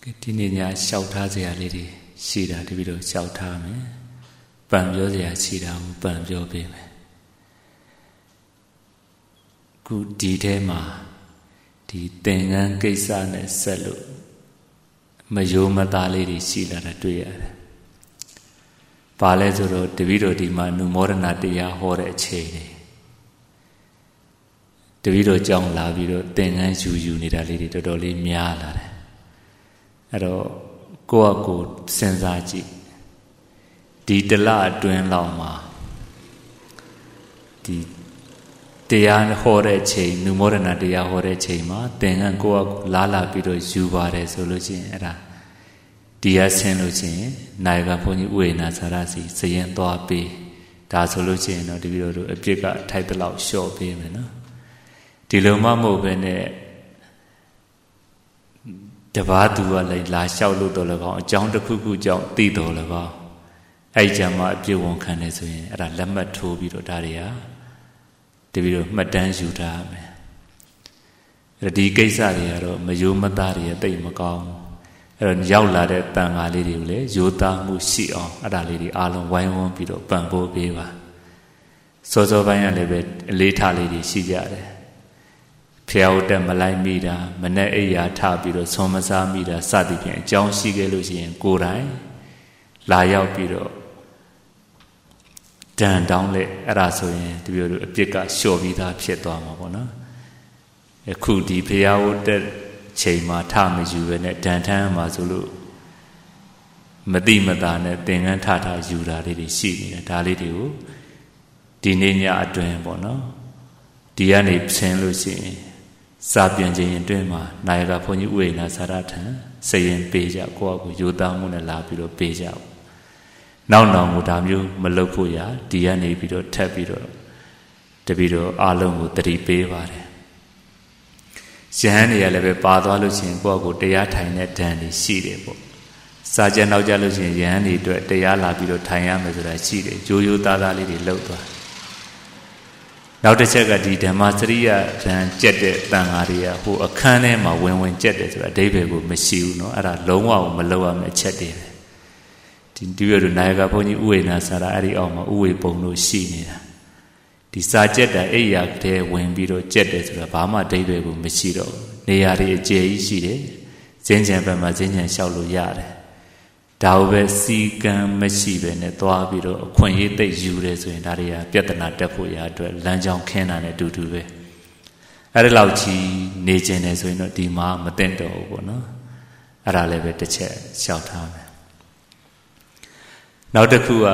ဒီနေ့ညလျှောက်ထားစရာလေးတွေရှိတာတပည့်တော်လျှောက်ထားမယ်ပန်ပြောစရာရှိတာကိုပန်ပြောပေးမယ်ခုဒီထဲမှာဒီသင်္ကန်းကိစ္စနဲ့ဆက်လို့မယိုးမသားလေးတွေရှိလာတာတွေ့ရတယ်။ဘာလဲဆိုတော့တပည့်တော်ဒီမှာနုမောဒနာတရားဟောတဲ့အချိန်တွေတပည့်တော်ကြောင်းလာပြီးတော့သင်္ကန်းယူနေတာလေးတွေတော်တော်လေးများလာတယ်။အဲ့တော့ကိုယ့်အကိုစဉ်းစားကြည့်ဒီတလအတွင်းလောက်မှာဒီတရားဟောတဲ့ချိန်နုမောဒနာတရားဟောတဲ့ချိန်မှာသင်္ကန်းကိုယ့်အကိုလာပြီးတော့ယူပါတယ်ဆိုလို့ရှိရင်အဲ့ဒါတရားဆင်းလို့ရှိရင်နိုင်ကဘုန်းကြီးဥေနာသာရစီစရင်သွားပေးဒါဆိုလို့ရှိရင်တော့တပည့်တော်တို့အပြစ်ကထိုက်တဲ့လောက်လျှော့ပေးမယ်နော်ဒီလိုမှမဟုတ်ပဲနဲ့တပါးသူကလည်းလာလျှောက်လို့တော့လည်းကောင်းအကြောင်းတစ်ခုခုကြောင့်သိတော်လည်းကောင်းအဲ့ကြမှာအပြစ်ဝန်ခံနေဆိုရင်အဲ့ဒါလက်မှတ်ထိုးပြီးတော့ဒါတွေကတပည့်တော်မှတ်တမ်းယူထားရမယ်အဲ့ဒီကိစ္စတွေကတော့မယိုးမသားတွေတိတ်မကောင်းအဲ့တော့ရောက်လာတဲ့တန်ဃာလေးတွေကိုလည်းယိုးသားမှုရှိအောင်အဲ့ဒါလေးတွေအားလုံးဝိုင်းဝန်းပြီးတော့ပံ့ပိုးပေးပါစောစောပိုင်းကလည်းပဲအလေးထားလေးတွေရှိကြတယ်ဖျားဟုတ်တဲ့မလိုက်မိတာမနဲ့အိယာထပြီးတော့ဆွမ်းမစားမိတာစသည်ဖြင့်အကြောင်းရှိခဲ့လို့ရှိရင်ကိုယ်တိုင်လာရောက်ပြီးတော့တန်တောင်းလက်အဲ့ဒါဆိုရင်တပည့်တို့အပြစ်ကလျှော့ပြီးသားဖြစ်သွားမှာပေါ့နော်အခုဒီဖျားဟုတ်တဲ့ချိန်မှာထမယူပဲနဲ့ဒဏ်ထမ်းမှာဆိုလို့မတိမတာနဲ့သင်္ကန်းထယူတာလေးတွေရှိနေတယ်ဒါလေးတွေကိုဒီနေ့ညအတွင်းပေါ့နော်ဒီကနေဆင်းလို့ရှိရင်စာပြန်ခြင်းအတွင်းမှာနိုင်ကဘုန်းကြီးဥေနာသာရထံစရင်ပေးကြကိုယ့်အကိုယူသားမှုနဲ့လာပြီးတော့ပေးကြပေါ့နောက်နောက်ကိုဒါမျိုးမလုပ်ဖို့ရဒီကနေပြီးတော့ထပ်ပြီးတော့တပည့်တော်အားလုံးကိုတတိပေးပါတယ်ယဟန်တွေကလည်းပဲပါသွားလို့ရှိရင်ကိုယ့်ကိုတရားထိုင်တဲ့ဓာန်တွေရှိတယ်ပေါ့စာကြနောက်ကြလို့ရှိရင်ယဟန်တွေအတွက်တရားလာပြီးတော့ထိုင်ရမယ်ဆိုတာရှိတယ်ရိုးရိုးသားသားလေးတွေလှုပ်သွားနောက်တစ်ချက်ကဒီဓမ္မစရိယဓာန်ကျက်တဲ့တန်ဃာတွေကဟိုအခန်းထဲမှာဝင်ကျက်တယ်ဆိုတာအဓိပ္ပာယ်ကိုမရှိဘူးเนาะအဲ့ဒါလုံးဝမလုပ်ရမယ့်အချက်တွေပဲဒီတပည့်တော်နိုင်ကဘုန်းကြီးဥေနာစာရာအဲ့ဒီအောက်မှာဥေပုံလို့ရှိနေတာဒီစာကျက်တာအိယာတဲဝင်ပြီးတော့ကျက်တယ်ဆိုတာဘာမှအဓိပ္ပာယ်ကိုမရှိတော့နေရာတွေအကျယ်ကြီးရှိတယ်ဇင်းချံဘက်မှာဇင်းချံလျှောက်လို့ရတယ်ဒါကိုပဲစီကံမရှိပဲနဲ့သွားပြီးတော့အခွင့်အရေးသိယူတယ်ဆိုရင်ဒါတွေကပြဿနာတက်ဖို့ရအတွက်လမ်းကြောင်းခင်းတာနဲ့အတူတူပဲအဲ့ဒီလောက်ကြီးနေကျင်တယ်ဆိုရင်တော့ဒီမှာမသိတော့ဘူးပေါ့နော်အဲ့ဒါလည်းပဲတစ်ချက်လျှောက်ထားမယ်နောက်တစ်ခုက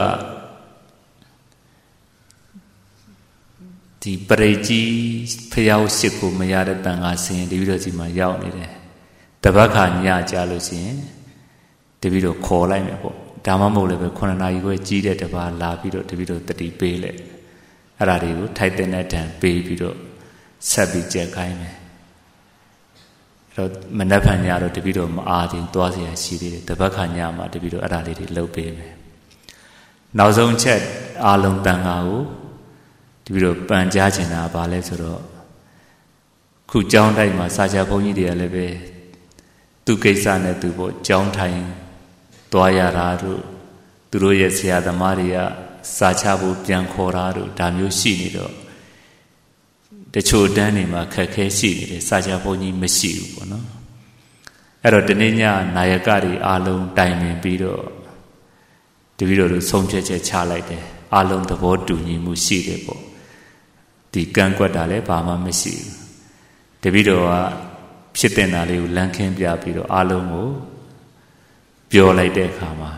ဒီပရိကြီးဖျောက်ရှိကိုမရတဲ့တန်ခါစင်တပည့်တော်ကြီးမှာရောက်နေတယ်တပတ်ခါညကြလို့ရှိရင်တပည့်တော်ခေါ်လိုက်မယ်ပေါ့ဒါမှမဟုတ်လည်းပဲ9နာရီခွဲကြီးတဲ့တပါလာပြီးတော့တပည့်တော်တတိပေးလိုက်အဲ့ဒါတွေကိုထိုက်တဲ့နဲ့တန်ပေးပြီးတော့ဆက်ပြီးကြက်ခိုင်းမယ်အဲ့တော့မနက်ဖြန်ညတော့တပည့်တော်မအားသေးသွားเสียရှိသေးတယ်တပတ်ခါညမှာတပည့်တော်အဲ့ဒါလေးတွေလုပ်ပေးမယ်နောက်ဆုံးချက်အာလုံးတန်ခါကိုတပည့်တော်ပန်ကြားချင်တာဘာလဲဆိုတော့ခုကျောင်းတိုက်မှာစာချဘုန်းကြီးတွေကလည်းပဲသူကိစ္စနဲ့သူပေါ့ကျောင်းထိုင်သွားရတာတို့သူတို့ရဲ့ဆရာသမားတွေကစာချဖို့ပြန်ခေါ်တာတို့ဒါမျိုးရှိနေတော့တချို့တန်းနေမှာခက်ခဲရှိနေတယ်စာချဘုန်းကြီးမရှိဘူးပေါ့နော်အဲ့တော့ဒီနေ့ညနာယကတွေအားလုံးတိုင်ပင်ပြီးတော့တပည့်တော်တို့ဆုံးဖြတ်ချက်ချလိုက်တယ်အားလုံးသဘောတူညီမှုရှိတယ်ပေါ့ဒီကန့်ကွက်တာလည်းဘာမှမရှိဘူးတပည့်တော်ကဖြစ်တဲ့နာလေးကိုလမ်းခင်းပြပြီးတော့အားလုံးကိုပြောလိုက်တဲ့အခါမှာ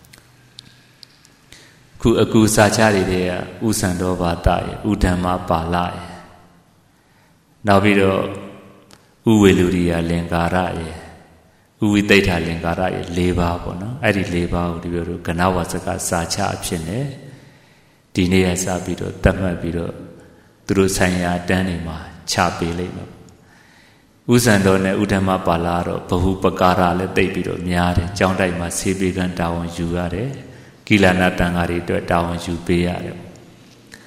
ခုအကူစာချတွေတဲ့ဥစံတော်ဘာတရဲ့ဥဓမ္မပါဠရဲ့နောက်ပြီးတော့ဥဝေလူရိယလင်္ကာရရဲ့ဥဝိသိဋ္ဌာလင်္ကာရရဲ့၄ပါးပေါ့နော်အဲ့ဒီ၄ပါးကိုဒီပြောလို့ကဏဝါစကစာချအဖြစ်နဲ့ဒီနေ့ရစပြီးတော့တတ်မှတ်ပြီးတော့သူတို့ဆိုင်ရာတန်းတွေမှာချပေးလိုက်မယ်ဥစံတော်နဲ့ဥဓမ္မပါဠတော့ဘဟုပကာရလည်းသိပြီးတော့များတယ်ကျောင်းတိုက်မှာဆေးပေးကန်းတာဝန်ယူရတယ်ကိလနာတန်ဃာတွေအတွက်တာဝန်ယူပေးရတယ်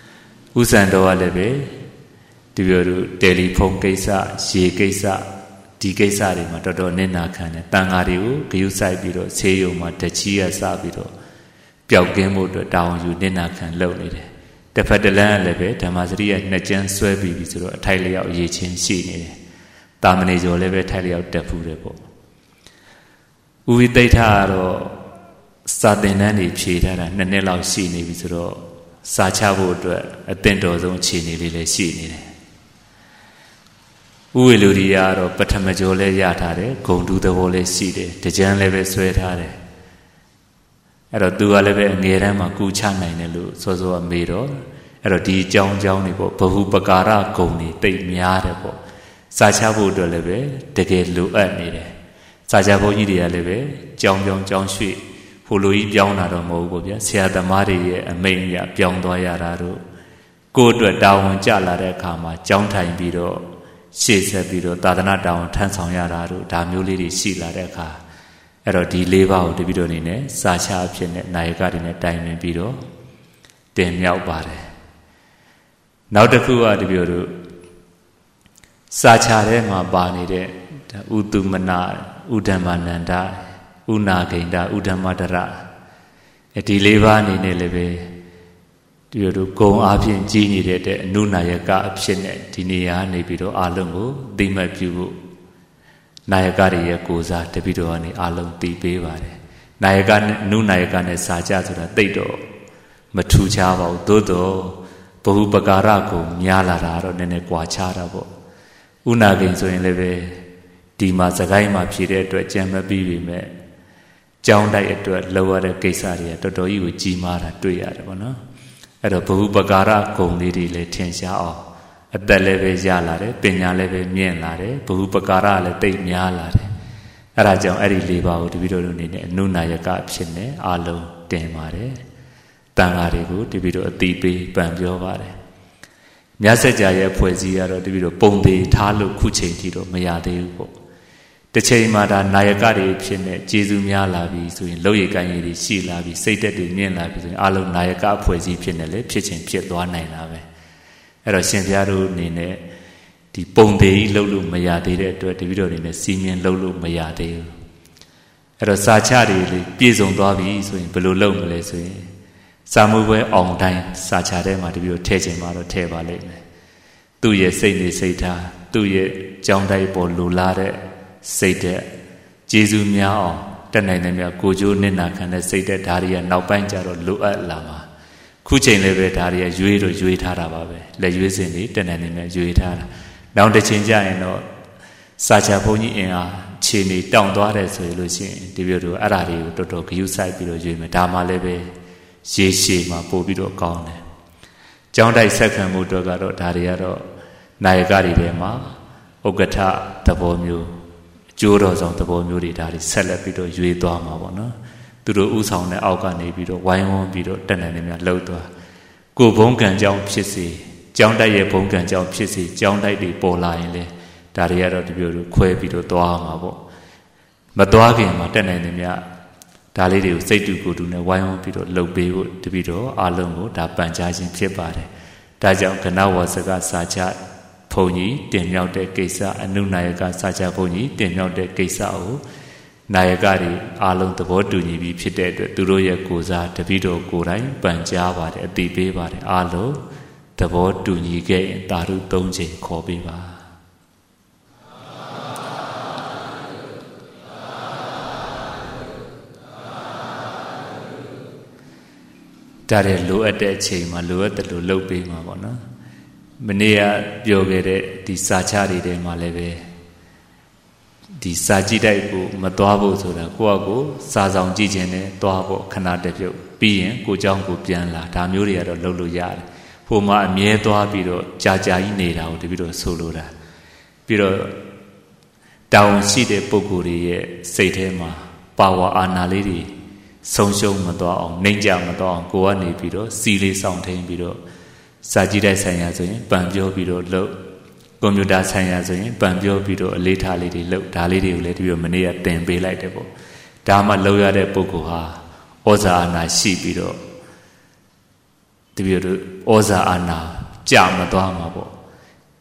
ဥစံတော်ကလည်းပဲဒီပြောလို့တယ်လီဖုန်းကိစ္စရေကိစ္စဒီကိစ္စတွေမှာတော်တော်နစ်နာခံတယ်တန်ဃာတွေကိုဂရုစိုက်ပြီးတော့ဆေးရုံမှာတချီရစပြီးတော့ပျောက်ကင်းမှုအတွက်တောင်းယူနစ်နာခံလုပ်နေတယ်တစ်ဖက်တစ်လမ်းလည်းပဲဓမ္မစရိယနှစ်ကျန်းဆွဲပြီးပြီဆိုတော့အထိုက်လျောက်အရေးချင်းရှိနေတယ်တာမဏေကျော်လည်းပဲထိုက်လျောက်တက်ဖူးတယ်ပေါ့ဥဝိသိဋ္ဌကတော့စာသင်တန်းတွေဖြေထားတာ2နှစ်လောက်ရှိနေပြီဆိုတော့စာချဖို့အတွက်အသင့်တော်ဆုံးအခြေအနေလေးလည်းရှိနေတယ်ဥဝေလူရိယကတော့ပထမကျော်လည်းရထားတယ်ဂုံတူသဘောလည်းရှိတယ်တကြံလည်းပဲဆွဲထားတယ်အဲ့တော့သူကလည်းပဲအငယ်တန်းမှာကူချနိုင်တယ်လို့စောစောကမေးတော့အဲ့တော့ဒီအကြောင်းတွေပေါ့ဘဟုပကာရဂုံတွေတိတ်များတယ်ပေါ့စာချဖို့အတွက်လည်းပဲတကယ်လိုအပ်နေတယ်စာချဘုန်းကြီးတွေကလည်းပဲကြောင်းရွှေ့ဟိုလိုကြီးပြောင်းတာတော့မဟုတ်ဘူးဗျာဆရာသမားတွေရဲ့အမိန့်အရပြောင်းသွားရတာတို့ကိုယ့်အတွက်တာဝန်ကျလာတဲ့အခါမှာကြောင်းထိုင်ပြီးတော့ရှေ့ဆက်ပြီးတော့သာသနာတာဝန်ထမ်းဆောင်ရတာတို့ဒါမျိုးလေးတွေရှိလာတဲ့အခါအဲ့တော့ဒီ၄ပါးကိုတပိတော့နေနဲ့စာချအဖြစ်နဲ့နာယကတွေနဲ့တိုင်ပင်ပြီးတော့တင်မြောက်ပါတယ်နောက်တစ်ခုကတပိတော့စာချထဲမှာပါနေတဲ့ဥတုမနာဥဒ္ဓမနန္ဒဥနာဂိန္ဒဥဒ္ဓမတရဒီ၄ပါးအနေနဲ့လည်းပဲဒီလိုဂုံအားဖြင့်ကြီးနေတဲ့အနုနာယကအဖြစ်နဲ့ဒီနေရာနေပြီးတော့အာလုံးကိုသိမှတ်ပြုဖို့နာယကတွေရဲ့ကိုစားတပိတော်ကနေအာလုံးသိပေးပါတယ်နာယကနဲ့အနုနာယကနဲ့စာကြဆိုတာတိတ်တော့မထူခြားပါဘူးသို့တော့ဘဟုပကာရကိုများလာတာတော့နည်းနည်းကွာခြားတာပေါ့ဥနာဂိန်ဆိုရင်လည်းပဲဒီမှာစကိုင်းမှာဖြည့်တဲ့အတွက်ကြံမပြီးပြီမဲ့ကြောင်းတိုက်အတွက်လောက်ရတဲ့ကိစ္စတွေကတော်တော်ကြီးကိုကြီးမားတာတွေ့ရတယ်ပေါ့နော်အဲ့တော့ဘဟုပကာရဂုံလေးတွေလည်းထင်ရှားအောင်အသက်လည်းပဲရလာတယ်ပညာလည်းပဲမြင့်လာတယ်ဘဟုပကာရလည်းသိများလာတယ်အဲ့ဒါကြောင့်အဲ့ဒီ၄ပါးကိုတပည့်တော်တို့အနေနဲ့အနုနာယကအဖြစ်နဲ့အာလုံးတင်ပါတယ်တန်ဃာတွေကိုတပည့်တော်အတိပေးပံပြောပါတယ်မြတ်စကြာရဲ့အဖွဲ့အစည်းကတော့တပည့်တော်ပုံသေးထားလို့ခုချိန်ထိတော့မရသေးဘူးပေါ့တစ်ချိန်မှာဒါနာယကတွေဖြစ်နေကျေစုများလာပြီဆိုရင်လောက်ရည်ကိုင်းရည်တွေရှိလာပြီစိတ်သက်တွေမြင့်လာပြီဆိုရင်အလုံးနာယကအဖွဲ့အစည်းဖြစ်နေလေဖြစ်ချင်းဖြစ်သွားနိုင်တာပဲအဲ့တော့ရှင်ဘုရားတို့အနေနဲ့ဒီပုံသေးကြီးလှုပ်လို့မရသေးတဲ့အတွက်တပည့်တော်အနေနဲ့စီမင်းလှုပ်လို့မရသေးဘူးအဲ့တော့စာချတွေလေပြည့်စုံသွားပြီဆိုရင်ဘယ်လိုလုပ်မလဲဆိုရင်စာမှုပွဲအောင်တိုင်းစာချထဲမှာတပည့်တော်ထည့်ချင်မှတော့ထည့်ပါလိမ့်မယ်သူ့ရဲ့စိတ်နေစိတ်ထားသူ့ရဲ့ကြောင်းတိုက်ပေါ်လိုလားတဲ့စိတ်တဲ့ကျေးဇူးများအောင်တက်နိုင်တယ်များကိုကြိုးနစ်နာခံတဲ့စိတ်တဲ့ဓာရီကနောက်ပိုင်းကျတော့လိုအပ်လာမှာခုချိန်လည်းပဲဓာရီကရွေးတော့ရွေးထားတာပါပဲလက်ရွေးစင်တွေတက်နိုင်တယ်များရွေးထားတာနောက်တစ်ချိန်ကျရင်တော့စာချဘုန်းကြီးအင်အားခြေနေတောင့်သွားတယ်ဆိုလို့ရှိရင်ဒီပြောတို့အဲ့ဓာတွေကိုတော်တော်ဂရုစိုက်ပြီးတော့ရွေးမယ်ဒါမှလည်းပဲရေရှည်မှာပို့ပြီးတော့ကောင်းတယ်ကျောင်းတိုက်ဆက်ခံမှုတော့ကတော့ဓာရီကတော့နာယကတွေထဲမှာဥက္ကဋ္ဌသဘောမျိုးကျိုးတော်ဆောင်သဘောမျိုးတွေဒါတွေဆက်လက်ပြီးတော့ရွေးသွားမှာပေါ့နော်သူတို့ဥဆောင်တဲ့အောက်ကနေပြီးတော့ဝိုင်းဝန်းပြီးတော့တက်နိုင်နေများလှုပ်သွားကိုဘုံကံကြောင့်ဖြစ်စေကျောင်းတိုက်ရဲ့ဘုံကံကြောင့်ဖြစ်စေကျောင်းတိုက်တွေပေါ်လာရင်လေဒါတွေကတော့ဒီပြောလို့ခွဲပြီးတော့သွားမှာပေါ့မသွားခင်မှာတက်နိုင်နေများဒါလေးတွေကိုစိတ်တူကိုယ်တူနဲ့ဝိုင်းဝန်းပြီးတော့လှုပ်ပေးဖို့တပြီးတော့အားလုံးကိုဒါပန်ကြားခြင်းဖြစ်ပါတယ်ဒါကြောင့်ကနဝါစကစာချဘုန်းကြီးတင်မြောက်တဲ့ကိစ္စအနုနာယကစာချဘုန်းကြီးတင်မြောက်တဲ့ကိစ္စကိုနာယကတွေအားလုံးသဘောတူညီပြီးဖြစ်တဲ့အတွက်သူတို့ရဲ့ကိုယ်စားတပည့်တော်ကိုယ်တိုင်ပန်ကြားပါတယ်အသိပေးပါတယ်အားလုံးသဘောတူညီခဲ့ရင်သာဓု၃ချိန်ခေါ်ပေးပါဒါတဲ့လိုအပ်တဲ့အချိန်မှာလိုအပ်တယ်လို့လုပ်ပေးမှာပေါ့နော်မနေ့ကပြောခဲ့တဲ့ဒီစာချတွေထဲမှာလည်းပဲဒီစာကြည့်တိုက်ကိုမသွားဖို့ဆိုတာကိုယ့်အကိုစာဆောင်ကြည့်ခြင်းနဲ့သွားဖို့ခဏတပြုတ်ပြီးရင်ကိုเจ้าကိုပြန်လာဒါမျိုးတွေကတော့လုပ်လို့ရတယ်ဟိုမှာအမြဲသွားပြီးတော့ကြာကြာကြီးနေတာကိုတပြီးတော့ဆိုလိုတာပြီးတော့တောင်းရှိတဲ့ပုဂ္ဂိုလ်တွေရဲ့စိတ်ထဲမှာပါဝါအာဏာလေးတွေဆုံးရှုံးမသွားအောင်နှိမ့်ကြမသွားအောင်ကိုကနေပြီးတော့စီလေးဆောင်ထိန်ပြီးတော့စာကြည့်တိုက်ဆိုင်ရာဆိုရင်ပံပြောပြီးတော့လုပ်ကွန်ပျူတာဆိုင်ရာဆိုရင်ပံပြောပြီးတော့အလေးထားလေးတွေလုပ်ဒါလေးတွေကိုလည်းပြီးတော့မနေ့ကတင်ပေးလိုက်တယ်ပေါ့ဒါမှလောက်ရတဲ့ပုဂ္ဂိုလ်ဟာဩဇာအာဏာရှိပြီးတော့တပြီးတော့ဩဇာအာဏာကြမသွားမှာပေါ့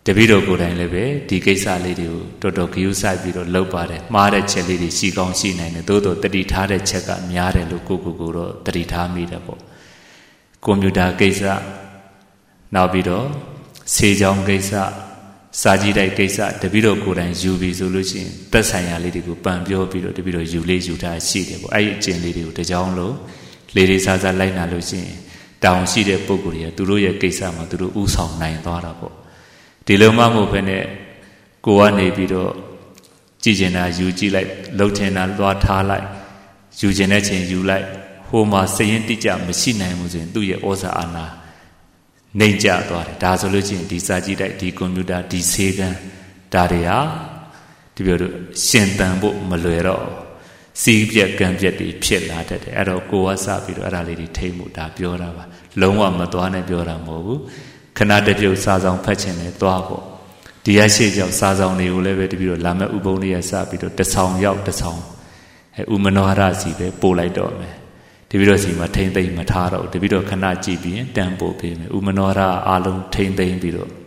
တပည့်တော်ကိုယ်တိုင်လည်းပဲဒီကိစ္စလေးတွေကိုတော်တော်ဂရုစိုက်ပြီးတော့လုပ်ပါတယ်မှားတဲ့ချက်လေးတွေရှိကောင်းရှိနိုင်တယ်သို့တော့တတိထားတဲ့ချက်ကများတယ်လို့ကိုတော့တတိထားမိတယ်ပေါ့ကွန်ပျူတာကိစ္စနောက်ပြီးတော့ဆေးကြောင်းကိစ္စစာကြည့်တိုက်ကိစ္စတပည့်တော်ကိုယ်တိုင်ယူပြီးဆိုလို့ရှိရင်သက်ဆိုင်ရာလေးတွေကိုပန်ပြောပြီးတော့တပည့်တော်ယူလေးယူထားရှိတယ်ပေါ့အဲ့ဒီအကျင့်လေးတွေကိုတကြောင်လို့လေးစားစားလိုက်နာလို့ရှိရင်တောင်းရှိတဲ့ပုံကိုယ်တွေကသူတို့ရဲ့ကိစ္စမှာသူတို့ဥဆောင်နိုင်သွားတာပေါ့ဒီလိုမှမဟုတ်ဘဲနဲ့ကိုကနေပြီးတော့ကြည်ကျင်တာယူကြည့်လိုက်လှုပ်ထင်တာသွားထားလိုက်ယူကျင်တဲ့ချိန်ယူလိုက်ဟိုမှာစရင်တိကျမရှိနိုင်ဘူးဆိုရင်သူ့ရဲ့ဩဇာအာဏာနှိမ့်ကျသွားတယ်ဒါဆိုလို့ရှိရင်ဒီစာကြည့်တိုက်ဒီကွန်ပျူတာဒီဆေးကန်းဒါတွေဟာဒီပြောလို့ရှင်သန်ဖို့မလွယ်တော့စီးပြက်ကံပြက်တွေဖြစ်လာတတ်တယ်အဲ့တော့ကိုကစပြီးတော့အဲ့ဒါလေးတွေထိမ့်မှုဒါပြောတာပါလုံးဝမသွားနဲ့ပြောတာမဟုတ်ဘူးခဏတပြုတ်စာဆောင်ဖတ်ခြင်းနဲ့သွားပေါ့ဒီရရှိကြောင့်စာဆောင်တွေကိုလည်းပဲတပြီးတော့လာမဲ့ဥပုံလေးရစပြီးတော့တဆောင်ရောက်တဆောင်ဥမနောဟရစီပဲပို့လိုက်တော့မယ်တပြီးတော့စီမှာထိမ့်သိမ့်မထားတော့တပြီးတော့ခဏကြည့်ပြီးရင်တန်ပို့ပေးမယ်ဥမနောဟရအားလုံးထိမ့်သိမ့်ပြီးတော့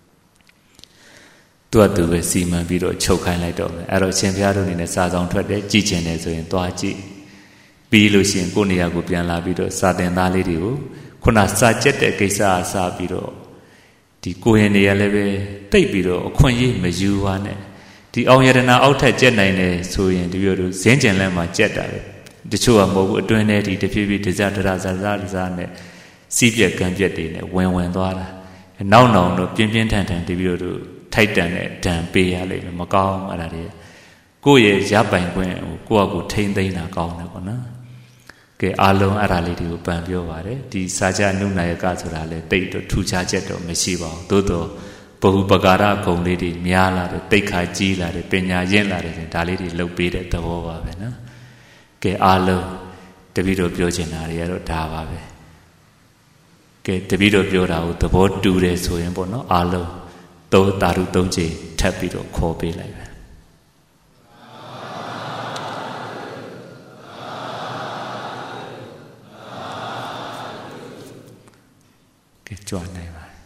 သူပဲစီမံပြီးတော့ချုပ်ခိုင်းလိုက်တော့မယ်အဲ့တော့ရှင်ဘုရားတို့အနေနဲ့စာဆောင်ထွက်တယ်ကြည်ကျင်တယ်ဆိုရင်သွားကြည့်ပြီးလို့ရှိရင်ကိုယ့်နေရာကိုပြန်လာပြီးတော့စာသင်သားလေးတွေကိုခုနစာကျက်တဲ့ကိစ္စအစားပြီးတော့ဒီကိုရင်တွေကလည်းပဲတိတ်ပြီးတော့အခွင့်အရေးမယူပါနဲ့ဒီအောင်ရတနာအောက်ထက်ကျက်နိုင်တယ်ဆိုရင်ဒီပြောလို့ဇင်းကျင်လန်းမှာကျက်တာပဲတချို့ကမဟုတ်ဘူးအတွင်းထဲဒီတဖြည်းဖြည်းဒဇဒရဇဇနဲ့စီးပြက်ကံပြက်တွေနဲ့ဝင်သွားတာနောက်တော့ပြင်းပြင်းထန်ထန်ဒီပြောလို့ထိုက်တန်တဲ့ဒဏ်ပေးရလိမ့်မယ်မကောင်းအဲ့ဒါတွေကိုယ့်ရဲ့ရပိုင်ခွင့်ကိုယ့်အကူထိမ့်သိမ်းတာကောင်းတယ်ပေါ့နော်ကဲအားလုံးအဲ့ဒါလေးတွေကိုပန်ပြောပါတယ်ဒီစာကြနုနာယကဆိုတာလေတိတ်တော့ထူခြားချက်တော့မရှိပါဘူးသို့တော့ဘဟုပကာရဂုံလေးတွေများလာတယ်တိတ်ခါကြီးလာတယ်ပညာရင့်လာတယ်ဒါလေးတွေလုပ်ပေးတဲ့သဘောပါပဲနော်ကဲအားလုံးတပည့်တော်ပြောချင်တာတွေကတော့ဒါပါပဲကဲတပည့်တော်ပြောတာကိုသဘောတူတယ်ဆိုရင်ပေါ့နော်အားလုံးတော့တာရု3ချိန်ထပ်ပြီးတော့ခေါ်ပေးလိုက်ပဲကြွနိုင်ပါ